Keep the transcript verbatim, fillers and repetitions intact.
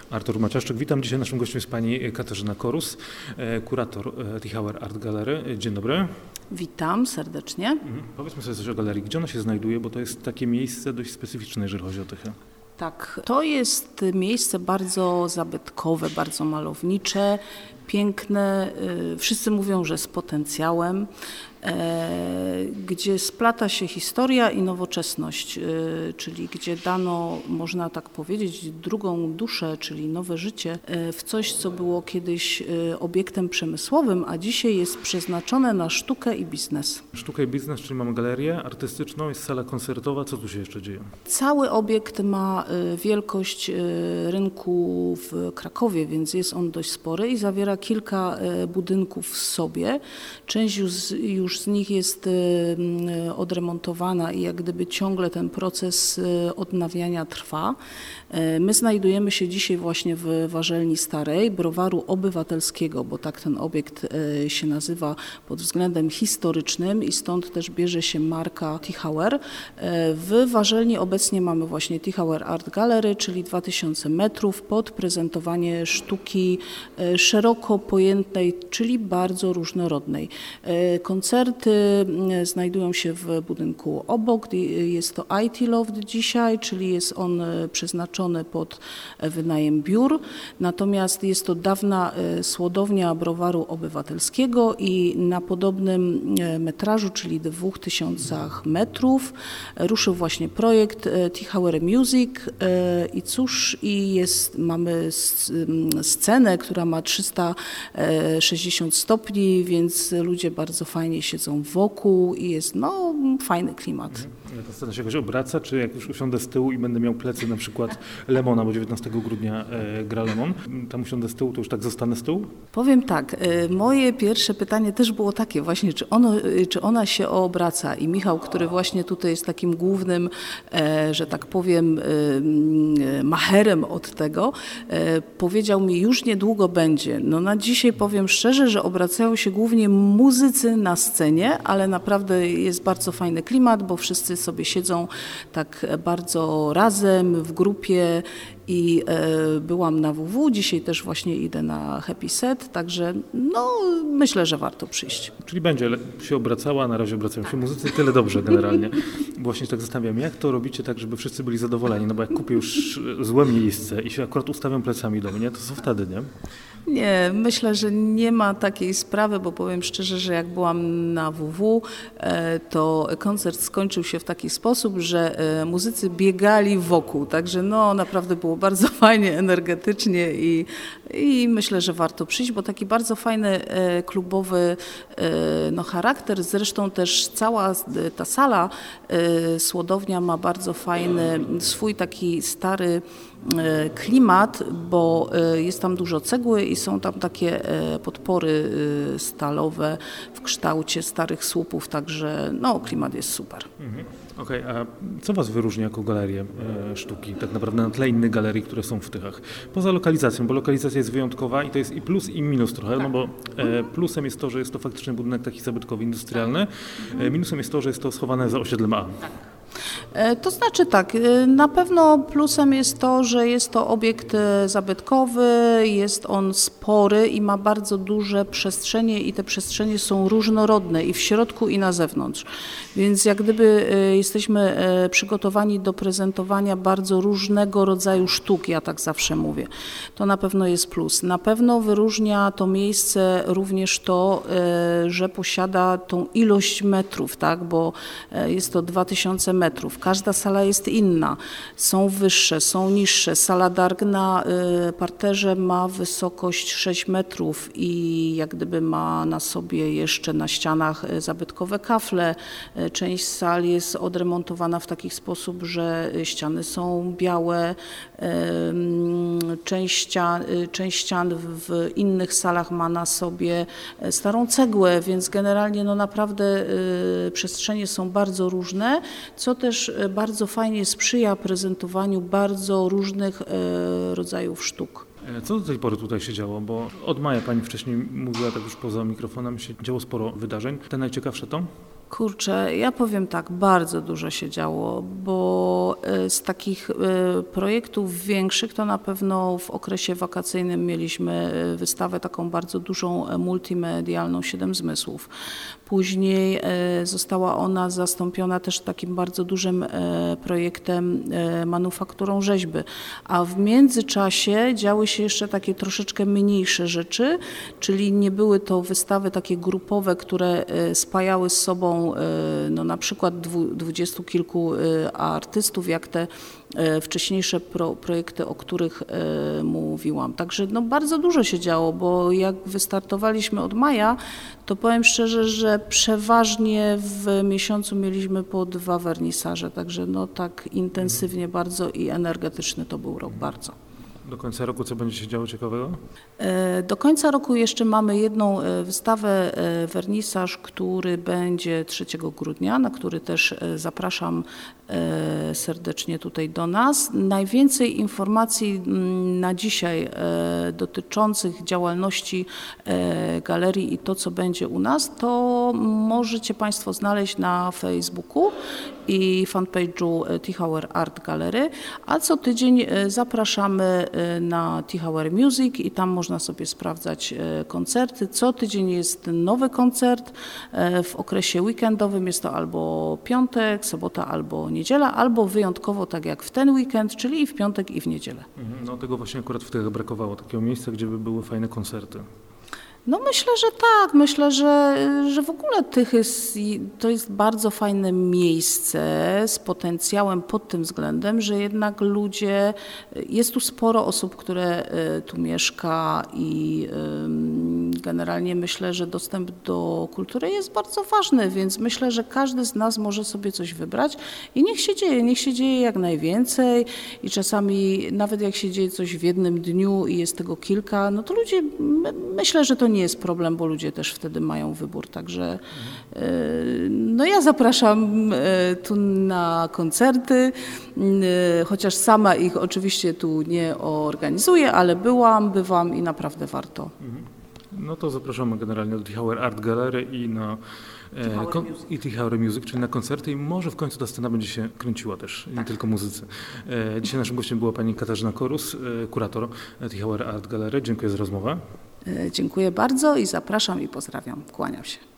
Artur Maciaszczyk, witam. Dzisiaj naszym gościem jest pani Katarzyna Korus, kurator Tichauer Art Gallery. Dzień dobry. Witam serdecznie. Mhm. Powiedzmy sobie coś o galerii. Gdzie ona się znajduje, bo to jest takie miejsce dość specyficzne, jeżeli chodzi o Tychę. Tak, to jest miejsce bardzo zabytkowe, bardzo malownicze, piękne. Wszyscy mówią, że z potencjałem, gdzie splata się historia i nowoczesność, czyli gdzie dano, można tak powiedzieć, drugą duszę, czyli nowe życie w coś, co było kiedyś obiektem przemysłowym, a dzisiaj jest przeznaczone na sztukę i biznes. Sztuka i biznes, czyli mamy galerię artystyczną, jest sala koncertowa. Co tu się jeszcze dzieje? Cały obiekt ma wielkość rynku w Krakowie, więc jest on dość spory i zawiera kilka budynków w sobie. Część już, już z nich jest odremontowana i jak gdyby ciągle ten proces odnawiania trwa. My znajdujemy się dzisiaj właśnie w Warzelni Starej, Browaru Obywatelskiego, bo tak ten obiekt się nazywa pod względem historycznym i stąd też bierze się marka Tichauer. W Warzelni obecnie mamy właśnie Tichauer Art Gallery, czyli dwa tysiące metrów pod prezentowanie sztuki szeroko pojętej, czyli bardzo różnorodnej. Koncerty znajdują się w budynku obok, jest to I T Loft dzisiaj, czyli jest on przeznaczony pod wynajem biur, natomiast jest to dawna słodownia Browaru Obywatelskiego i na podobnym metrażu, czyli dwóch tysiącach metrów, ruszył właśnie projekt Tichauer Music i cóż, i jest, mamy scenę, która ma trzysta sześćdziesiąt stopni, więc ludzie bardzo fajnie siedzą wokół i jest no fajny klimat. Ta scena się jakoś obraca, czy jak już usiądę z tyłu i będę miał plecy na przykład Lemona, bo dziewiętnastego grudnia e, gra Lemon, tam usiądę z tyłu, to już tak zostanę z tyłu? Powiem tak, e, moje pierwsze pytanie też było takie właśnie, czy, ono, czy ona się obraca i Michał, który właśnie tutaj jest takim głównym, e, że tak powiem, e, macherem od tego, e, powiedział mi, już niedługo będzie. No na dzisiaj powiem szczerze, że obracają się głównie muzycy na scenie, ale naprawdę jest bardzo fajny klimat, bo wszyscy sobie siedzą tak bardzo razem, w grupie i e, byłam na W W, dzisiaj też właśnie idę na Happy Set, także no myślę, że warto przyjść. Czyli będzie się obracała, na razie obracają się muzycy, tyle dobrze generalnie. Właśnie tak zastanawiam, jak to robicie tak, żeby wszyscy byli zadowoleni, no bo jak kupię już złe miejsce i się akurat ustawiam plecami do mnie, to co wtedy, nie? Nie, myślę, że nie ma takiej sprawy, bo powiem szczerze, że jak byłam na W W, to koncert skończył się w taki sposób, że muzycy biegali wokół, także no naprawdę było bardzo fajnie, energetycznie i, i myślę, że warto przyjść, bo taki bardzo fajny klubowy no, charakter, zresztą też cała ta sala, słodownia ma bardzo fajny, swój taki stary klimat, bo jest tam dużo cegły i są tam takie podpory stalowe w kształcie starych słupów, także no, klimat jest super. Mhm. Okej, okay, a co Was wyróżnia jako galerię e, sztuki, tak naprawdę na tle innych galerii, które są w Tychach? Poza lokalizacją, bo lokalizacja jest wyjątkowa i to jest i plus i minus trochę, tak. No bo e, plusem jest to, że jest to faktycznie budynek taki zabytkowy, industrialny, e, minusem jest to, że jest to schowane za osiedlem A. Tak. To znaczy tak, na pewno plusem jest to, że jest to obiekt zabytkowy, jest on spory i ma bardzo duże przestrzenie i te przestrzenie są różnorodne i w środku i na zewnątrz. Więc jak gdyby jesteśmy przygotowani do prezentowania bardzo różnego rodzaju sztuk, ja tak zawsze mówię. To na pewno jest plus. Na pewno wyróżnia to miejsce również to, że posiada tą ilość metrów, tak, bo jest to dwa tysiące metrów. Każda sala jest inna. Są wyższe, są niższe. Sala Dark na y, parterze ma wysokość sześć metrów i jak gdyby ma na sobie jeszcze na ścianach zabytkowe kafle. Część sal jest odremontowana w taki sposób, że ściany są białe. Y, część, ścian, y, część ścian w innych salach ma na sobie starą cegłę, więc generalnie no naprawdę y, przestrzenie są bardzo różne, co też bardzo fajnie sprzyja prezentowaniu bardzo różnych e, rodzajów sztuk. Co do tej pory tutaj się działo? Bo od maja pani wcześniej mówiła, tak już poza mikrofonem, się działo sporo wydarzeń. Te najciekawsze to? Kurczę, ja powiem tak, bardzo dużo się działo, bo e, z takich e, projektów większych to na pewno w okresie wakacyjnym mieliśmy e, wystawę taką bardzo dużą, e, multimedialną, Siedem Zmysłów. Później e, została ona zastąpiona też takim bardzo dużym e, projektem e, manufakturą rzeźby, a w międzyczasie działy się jeszcze takie troszeczkę mniejsze rzeczy, czyli nie były to wystawy takie grupowe, które e, spajały z sobą no na przykład dwu, dwudziestu kilku artystów, jak te wcześniejsze pro, projekty, o których mówiłam. Także no bardzo dużo się działo, bo jak wystartowaliśmy od maja, to powiem szczerze, że przeważnie w miesiącu mieliśmy po dwa wernisaże, także no tak intensywnie bardzo i energetyczny to był rok bardzo. Do końca roku co będzie się działo ciekawego? Do końca roku jeszcze mamy jedną wystawę, wernisaż, który będzie trzeciego grudnia, na który też zapraszam serdecznie tutaj do nas. Najwięcej informacji na dzisiaj dotyczących działalności galerii i to, co będzie u nas, to możecie Państwo znaleźć na Facebooku i fanpage'u Tichauer Art Gallery, a co tydzień zapraszamy na Tichauer Music i tam można sobie sprawdzać koncerty. Co tydzień jest nowy koncert. W okresie weekendowym jest to albo piątek, sobota, albo niedziela, albo wyjątkowo tak jak w ten weekend, czyli i w piątek, i w niedzielę. No tego właśnie akurat w tych brakowało, takiego miejsca, gdzie by były fajne koncerty. No myślę, że tak. Myślę, że, że w ogóle Tychy jest, to jest bardzo fajne miejsce z potencjałem pod tym względem, że jednak ludzie, jest tu sporo osób, które tu mieszka i generalnie myślę, że dostęp do kultury jest bardzo ważny, więc myślę, że każdy z nas może sobie coś wybrać i niech się dzieje, niech się dzieje jak najwięcej i czasami nawet jak się dzieje coś w jednym dniu i jest tego kilka, no to ludzie, myślę, że to nie jest problem, bo ludzie też wtedy mają wybór, także no ja zapraszam tu na koncerty, chociaż sama ich oczywiście tu nie organizuję, ale byłam, bywam i naprawdę warto. No to zapraszamy generalnie do Tichauer Art Gallery i na Tichauer kon- Music. i Tichauer Music, czyli na koncerty i może w końcu ta scena będzie się kręciła też, nie tylko muzycy. E, Dzisiaj naszym gościem była pani Katarzyna Korus, e, kurator Tichauer Art Gallery. Dziękuję za rozmowę. Dziękuję bardzo i zapraszam i pozdrawiam. Kłaniam się.